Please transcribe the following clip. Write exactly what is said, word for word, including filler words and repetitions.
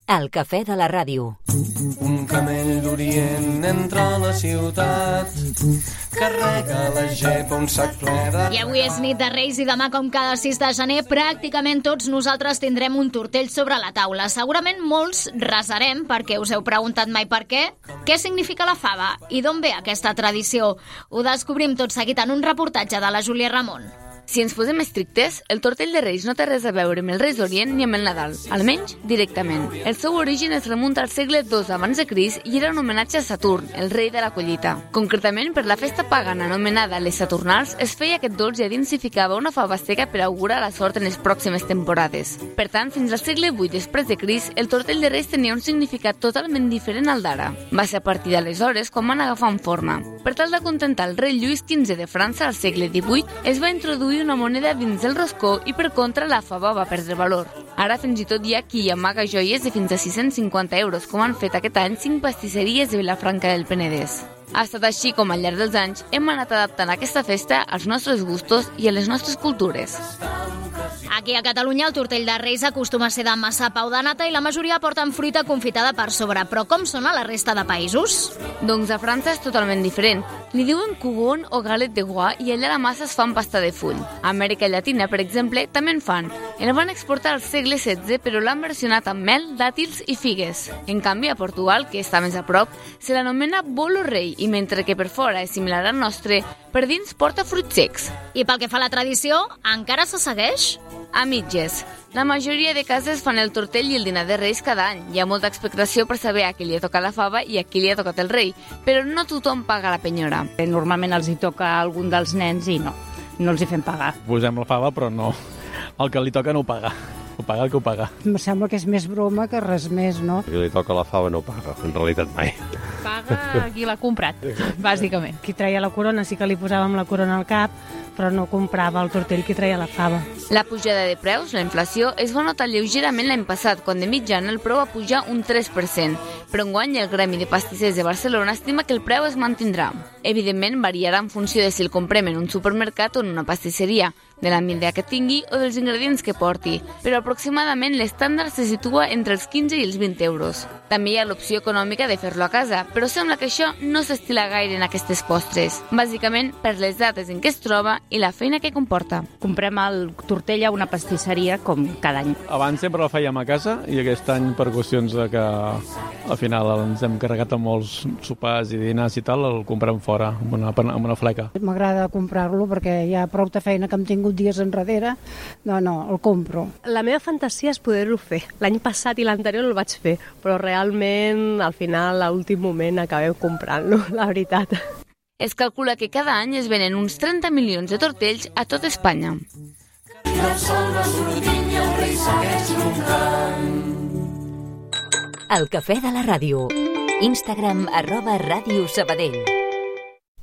El cafè de la ràdio. Un camell d'Orient entra a la ciutat, carrega la gepa un sac ple de... I avui és nit de Reis i demà, com cada sis de gener, pràcticament tots nosaltres tindrem un tortell sobre la taula. Segurament molts resarem perquè us heu preguntat mai per què. Què significa la fava i d'on ve aquesta tradició? Ho descobrim tot seguit en un reportatge de la Júlia Ramon. Si ens posem estrictes, el tortell de Reis no té res a veure amb els Reis d'Orient ni amb el Nadal, almenys directament. El seu origen es remunta al segle dos abans de Crist i era un homenatge a Saturn, el rei de la collita. Concretament, per la festa pagana anomenada les Saturnals, es feia aquest dolç i a dins s'hi ficava una fava seca per augurar la sort en les pròximes temporades. Per tant, fins al segle vuit després de Crist, el tortell de Reis tenia un significat totalment diferent al d'ara. Va ser a partir d'aleshores quan van agafant forma. Per tal d'acontentar el rei Lluís quinze de França al segle divuit, es va introduir una moneda dins del roscó i per contra la fava va perdre valor. Ara fins i tot hi ha qui amaga joies de fins a sis-cents cinquanta euros, com han fet aquest any cinc pastisseries de Vilafranca del Penedès. Ha estat així com al llarg dels anys hem anat adaptant aquesta festa als nostres gustos i a les nostres cultures. Aquí a Catalunya el tortell de Reis acostuma a ser de massa pau de nata i la majoria porten fruita confitada per sobre. Però com són a la resta de països? Doncs a França és totalment diferent. Li diuen cougon o galet de gois i allà la massa es fa amb pasta de full. A Amèrica Llatina, per exemple, també en fan. El van exportar al segle setze, però l'han versionat amb mel, dàtils i figues. En canvi, a Portugal, que està més a prop, se l'anomena bolo rei i mentre que per fora és similar al nostre, per dins porta fruits secs. I pel que fa a la tradició, encara se segueix? A mitges. La majoria de cases fan el tortell i el dinar de Reis cada any. Hi ha molta expectació per saber a qui li ha tocat la fava i a qui li ha tocat el rei, però no tothom paga la penyora. Normalment els hi toca a algun dels nens i no, no els hi fem pagar. Posem la fava, però no. El que li toca no ho paga. Ho paga el que ho paga. Em sembla que és més broma que res més, no? Qui li toca la fava no paga, en realitat mai. Paga qui l'ha comprat, bàsicament. Qui treia la corona sí que li posàvem la corona al cap, però no comprava el tortell que treia la fava. La pujada de preus, la inflació, es va notar lleugerament l'any passat, quan de mitjana el preu va pujar un tres per cent, però enguany el Gremi de Pastissers de Barcelona estima que el preu es mantindrà. Evidentment, variarà en funció de si el comprem en un supermercat o en una pastisseria, de la mida que tingui o dels ingredients que porti, però aproximadament l'estàndard se situa entre els quinze i els vint euros. També hi ha l'opció econòmica de fer-lo a casa, però sembla que això no s'estila gaire en aquestes postres, bàsicament per les dates en què es troba i la feina que comporta. Comprem el tortell a una pastisseria com cada any. Abans sempre la fèiem a casa i aquest any per qüestions de que al final ens hem carregat amb molts sopars i dinars i tal, el comprem fora, amb una, amb una fleca. M'agrada comprar-lo perquè hi ha prou de feina que hem tingut dies enrere, no, no, el compro. La meva fantasia és poder-ho fer. L'any passat i l'anterior el vaig fer, però realment al final, a l'últim moment, acabem comprant-lo, la veritat. Es calcula que cada any es venen uns trenta milions de tortells a tot Espanya. El cafè de la ràdio. Instagram arroba Ràdio Sabadell.